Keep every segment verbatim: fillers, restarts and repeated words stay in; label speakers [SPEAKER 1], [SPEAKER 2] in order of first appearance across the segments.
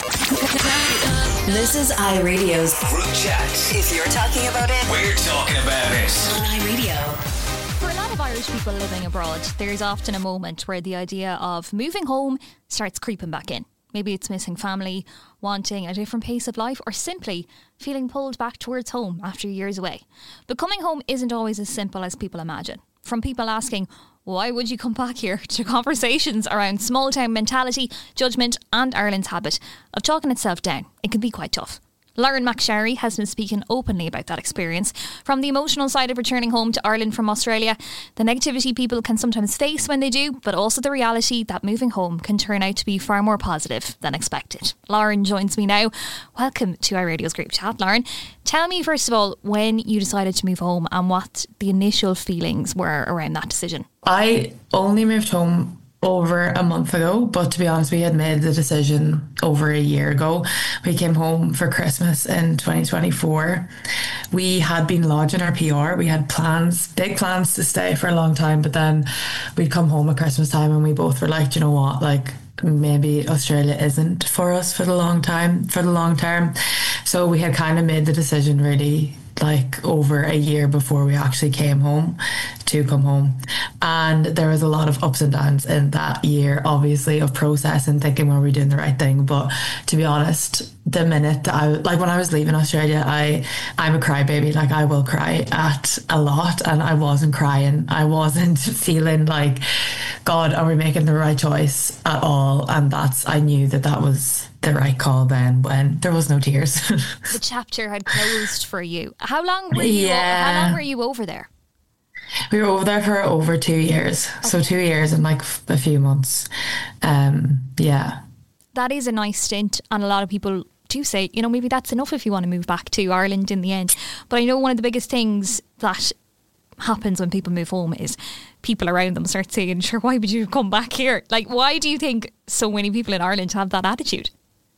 [SPEAKER 1] This is iRadio's
[SPEAKER 2] Group Chat.
[SPEAKER 1] If you're talking about it,
[SPEAKER 2] We're talking about it.
[SPEAKER 1] on iRadio.
[SPEAKER 3] For a lot of Irish people living abroad, there's often a moment where the idea of moving home starts creeping back in. Maybe it's missing family, wanting a different pace of life, or simply feeling pulled back towards home after years away. But coming home isn't always as simple as people imagine. From people asking, why would you come back here, to conversations around small town mentality, judgment and Ireland's habit of talking itself down. It can be quite tough. Lauren McSharry has been speaking openly about that experience, from the emotional side of returning home to Ireland from Australia, the negativity people can sometimes face when they do, but also the reality that moving home can turn out to be far more positive than expected. Lauren joins me now. Welcome to iRadio's Group Chat. Lauren, tell me first of all when you decided to move home and what the initial feelings were around that decision.
[SPEAKER 4] I only moved home over a month ago, but to be honest, we had made the decision over a year ago. We came home for Christmas in twenty twenty-four. We had been lodging our P R. We had plans, big plans to stay for a long time, but then we'd come home at Christmas time and we both were like, you know what, like maybe Australia isn't for us for the long time, for the long term. So we had kind of made the decision really like over a year before we actually came home to come home. And there was a lot of ups and downs in that year, obviously, of process and thinking, were we doing the right thing? But to be honest, the minute that I, like when I was leaving Australia, I, I'm a crybaby. Like I will cry at a lot, and I wasn't crying. I wasn't feeling like, God, are we making the right choice at all? And that's, I knew that that was the right call then when there was no tears.
[SPEAKER 3] The chapter had closed for you. How long were you,
[SPEAKER 4] Yeah.
[SPEAKER 3] how long were you over there?
[SPEAKER 4] We were over there for over two years. Okay. So two years and like a few months. Um, yeah.
[SPEAKER 3] That is a nice stint, and a lot of people do say, you know, maybe that's enough if you want to move back to Ireland in the end. But I know one of the biggest things that happens when people move home is people around them start saying, sure, why would you come back here? Like, why do you think so many people in Ireland have that attitude?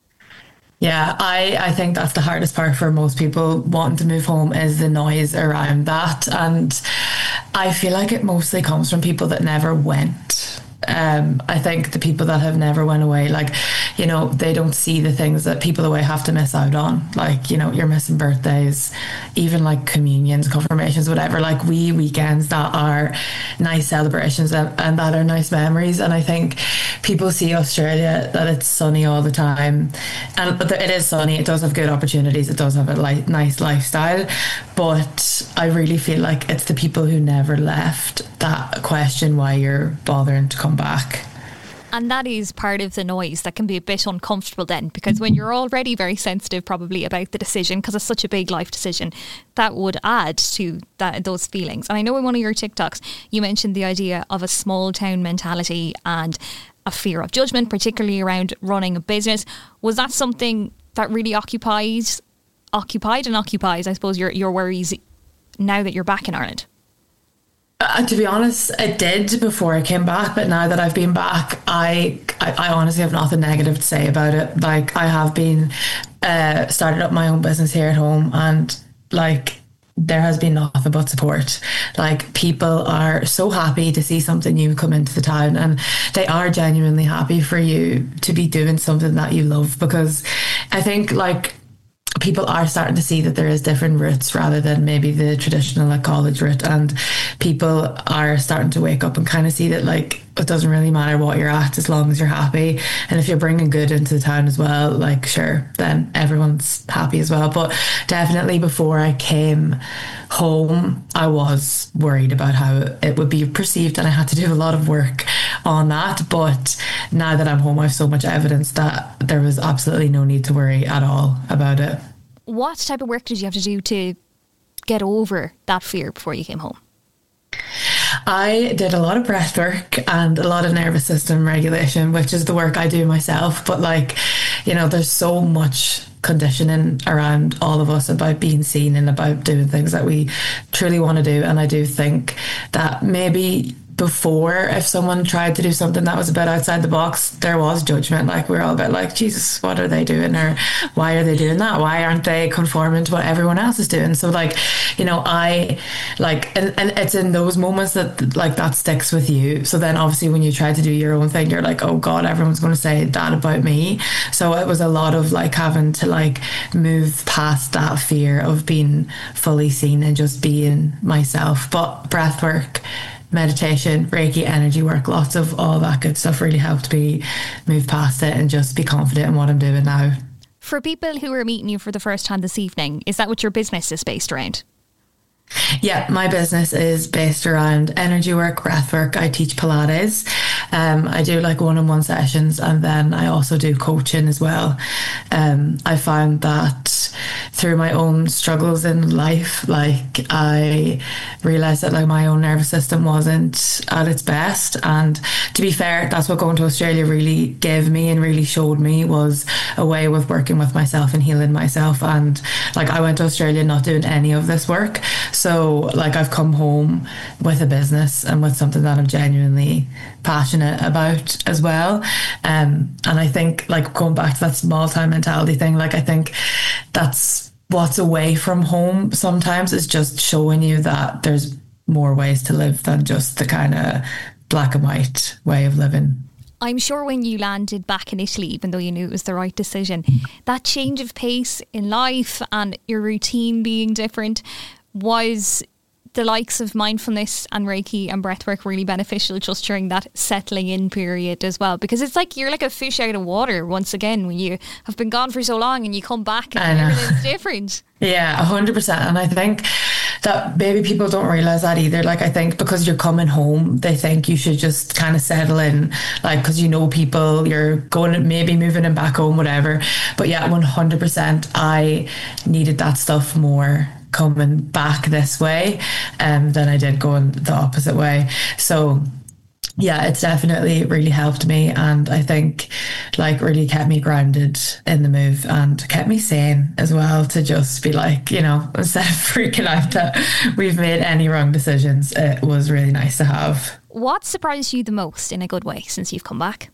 [SPEAKER 4] Yeah, I, I think that's the hardest part for most people wanting to move home, is the noise around that. And I feel like it mostly comes from people that never went. Um, I think the people that have never went away, like, you know, they don't see the things that people away have to miss out on. Like, you know, you're missing birthdays, even like communions, confirmations, whatever, like wee weekends that are nice celebrations and, and that are nice memories. And I think people see Australia, that it's sunny all the time. And it is sunny. It does have good opportunities. It does have a li- nice lifestyle. But I really feel like it's the people who never left that question why you're bothering to come back.
[SPEAKER 3] And that is part of the noise that can be a bit uncomfortable then, because when you're already very sensitive probably about the decision, because it's such a big life decision, that would add to that, those feelings. And I know in one of your TikToks you mentioned the idea of a small town mentality and a fear of judgment, particularly around running a business. Was that something that really occupies occupied and occupies, I suppose, your, your worries now that you're back in Ireland?
[SPEAKER 4] Uh, to be honest, it did before I came back, but now that I've been back, I, I, I honestly have nothing negative to say about it. Like, I have been uh, started up my own business here at home, and like there has been nothing but support. Like, people are so happy to see something new come into the town, and they are genuinely happy for you to be doing something that you love, because I think like people are starting to see that there is different routes rather than maybe the traditional like college route, and people are starting to wake up and kind of see that like it doesn't really matter what you're at as long as you're happy, and if you're bringing good into the town as well, like sure, then everyone's happy as well. But definitely before I came home, I was worried about how it would be perceived, and I had to do a lot of work on that. But now that I'm home, I have so much evidence that there was absolutely no need to worry at all about it.
[SPEAKER 3] What type of work did you have to do to get over that fear before you came home?
[SPEAKER 4] I did a lot of breath work and a lot of nervous system regulation, which is the work I do myself. But like, you know, there's so much conditioning around all of us about being seen and about doing things that we truly want to do. And I do think that maybe before, if someone tried to do something that was a bit outside the box, there was judgment. Like, we were all a bit like, Jesus, what are they doing? Or why are they doing that? Why aren't they conforming to what everyone else is doing? So like, you know, I like, and, and it's in those moments that like that sticks with you. So then obviously when you try to do your own thing, you're like, oh God, everyone's going to say that about me. So it was a lot of like having to like move past that fear of being fully seen and just being myself. But breath work, meditation, Reiki, energy work, lots of all that good stuff really helped me move past it and just be confident in what I'm doing now.
[SPEAKER 3] For people who are meeting you for the first time this evening, is that what your business is based around?
[SPEAKER 4] Yeah, my business is based around energy work, breath work. I teach Pilates. Um, I do like one-on-one sessions, and then I also do coaching as well. Um, I found that through my own struggles in life, like I realised that like my own nervous system wasn't at its best. And to be fair, that's what going to Australia really gave me and really showed me, was a way of working with myself and healing myself. And like I went to Australia not doing any of this work. So like I've come home with a business and with something that I'm genuinely passionate about as well. Um, and I think like going back to that small time mentality thing, like I think that's what's away from home sometimes, is just showing you that there's more ways to live than just the kind of black and white way of living.
[SPEAKER 3] I'm sure when you landed back in Italy, even though you knew it was the right decision, that change of pace in life and your routine being different, was the likes of mindfulness and Reiki and breathwork really beneficial just during that settling in period as well? Because it's like you're like a fish out of water once again when you have been gone for so long and you come back and everything's different.
[SPEAKER 4] Yeah, one hundred percent. And I think that maybe people don't realise that either. Like I think because you're coming home, they think you should just kind of settle in, like because you know people, you're going, maybe moving in back home, whatever. But yeah, one hundred percent I needed that stuff more coming back this way um, than I did going the opposite way. So yeah, it's definitely really helped me, and I think like really kept me grounded in the move and kept me sane as well, to just be like, you know, instead of freaking out that we've made any wrong decisions, it was really nice to have.
[SPEAKER 3] What surprised you the most in a good way since you've come back?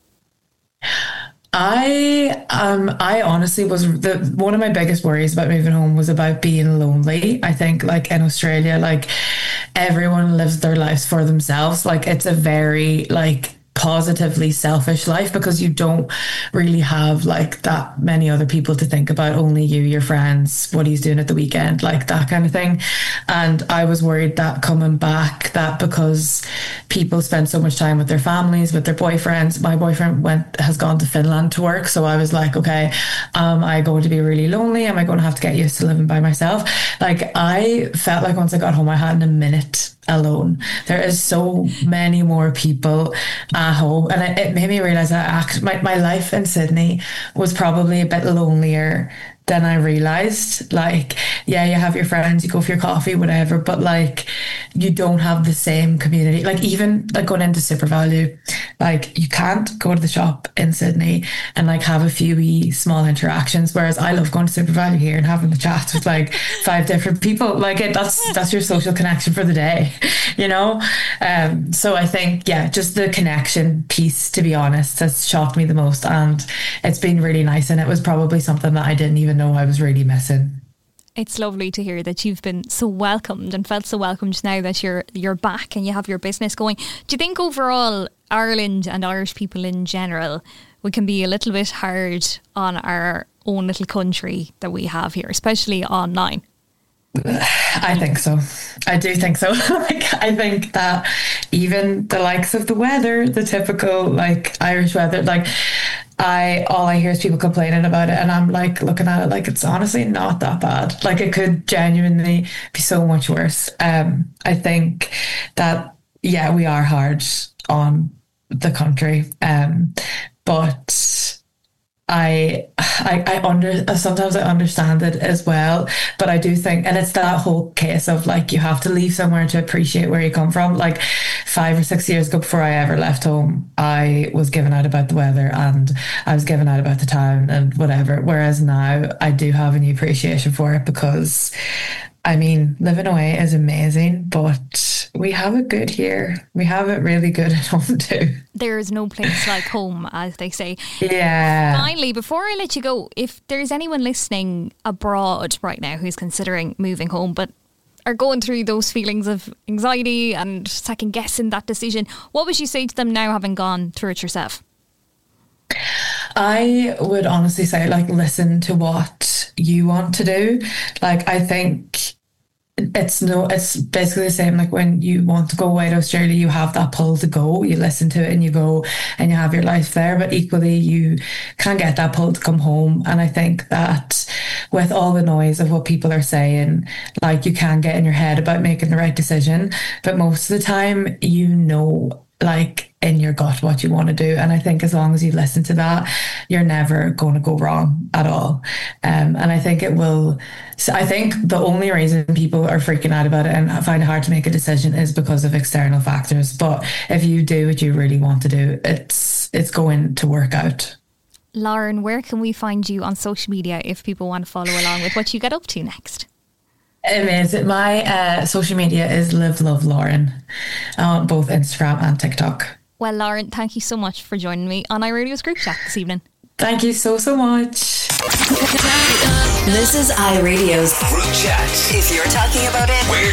[SPEAKER 4] I um I honestly was the one of my biggest worries about moving home was about being lonely. I think like in Australia, like everyone lives their lives for themselves. Like it's a very like positively selfish life, because you don't really have like that many other people to think about, only you, your friends, what he's doing at the weekend, like that kind of thing. And I was worried that coming back, that because people spend so much time with their families, with their boyfriends, my boyfriend went has gone to Finland to work, so I was like, okay, am I going to be really lonely? Am I going to have to get used to living by myself? Like I felt like once I got home I hadn't a minute alone. There is so many more people at home, and it, it made me realize that act, my, my life in Sydney was probably a bit lonelier than I realized. Like, yeah, you have your friends, you go for your coffee, whatever, but like you don't have the same community. Like even like going into SuperValu, like you can't go to the shop in Sydney and like have a few wee small interactions, whereas I love going to SuperValu here and having the chats with like five different people. Like it, that's that's your social connection for the day, you know. Um so I think yeah, just the connection piece, to be honest, has shocked me the most, and it's been really nice, and it was probably something that I didn't even know I was really missing.
[SPEAKER 3] It's lovely to hear that you've been so welcomed and felt so welcomed now that you're you're back and you have your business going. Do you think overall Ireland and Irish people in general, we can be a little bit hard on our own little country that we have here, especially online?
[SPEAKER 4] I think so. I do think so. Like, I think that even the likes of the weather, the typical like Irish weather, like I all I hear is people complaining about it, and I'm like looking at it like it's honestly not that bad. Like it could genuinely be so much worse. Um, I think that yeah, we are hard on the country, um, but I, I, I under sometimes I understand it as well, but I do think, and it's that whole case of like you have to leave somewhere to appreciate where you come from. Like five or six years ago, before I ever left home, I was given out about the weather and I was given out about the town and whatever. Whereas now I do have a new appreciation for it, because I mean, living away is amazing, but we have it good here. We have it really good at home too.
[SPEAKER 3] There is no place like home, as they say.
[SPEAKER 4] Yeah.
[SPEAKER 3] Finally, before I let you go, if there's anyone listening abroad right now who's considering moving home, but are going through those feelings of anxiety and second guessing that decision, what would you say to them now, having gone through it yourself?
[SPEAKER 4] I would honestly say, like, listen to what you want to do. Like, I think it's no, it's basically the same. Like, when you want to go away to Australia, you have that pull to go. You listen to it and you go and you have your life there. But equally, you can get that pull to come home. And I think that with all the noise of what people are saying, like, you can get in your head about making the right decision. But most of the time, you know, like, in your gut what you want to do. And I think as long as you listen to that, you're never going to go wrong at all. Um, and I think it will, I think the only reason people are freaking out about it and find it hard to make a decision is because of external factors. But if you do what you really want to do, it's it's going to work out.
[SPEAKER 3] Lauren, where can we find you on social media if people want to follow along with what you get up to next?
[SPEAKER 4] Amazing. My uh, social media is Live Love Lauren on both Instagram and TikTok.
[SPEAKER 3] Well, Lauren, thank you so much for joining me on iRadio's group chat this evening.
[SPEAKER 4] Thank you so, so much.
[SPEAKER 1] This is iRadio's
[SPEAKER 2] Group chat.
[SPEAKER 1] If you're talking about it,
[SPEAKER 2] We're